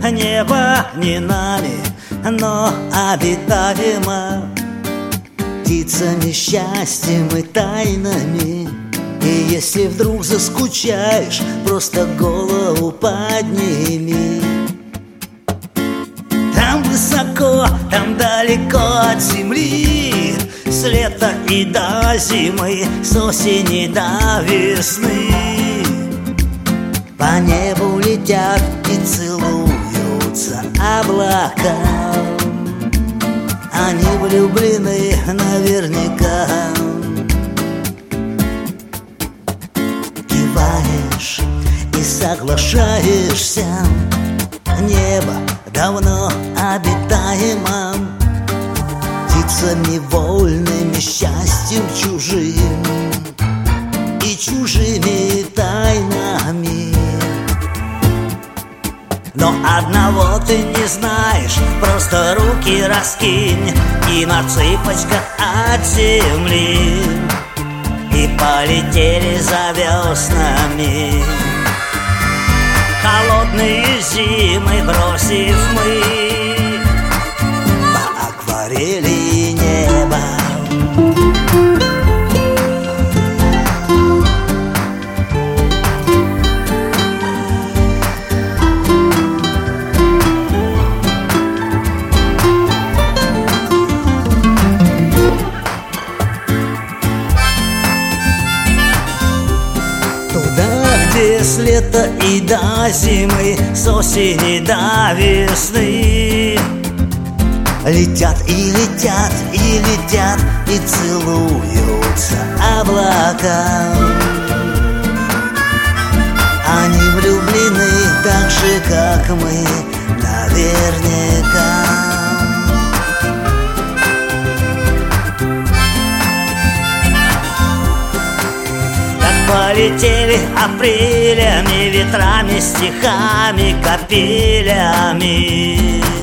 Небо не нами, но обитаемо птицами, счастьем и тайнами. И если вдруг заскучаешь, просто голову подними. Там высоко, там далеко от земли, с лета и до зимы, с осени до весны. По небу летят и целуются облака. Они влюблены наверняка. Киваешь и соглашаешься. Небо давно обитаемо птицами вольными, счастьем чужим и чужими тайнами. Но одного ты не знаешь, просто руки раскинь и на цыпочках от земли, и полетели за веснами. Холодные зимы бросив мы по акварели неба. С лета и до зимы, с осени до весны летят и летят и летят и целуются облака. Они влюблены так же, как мы, наверняка. Полетели апрелями, ветрами, стихами, капелями.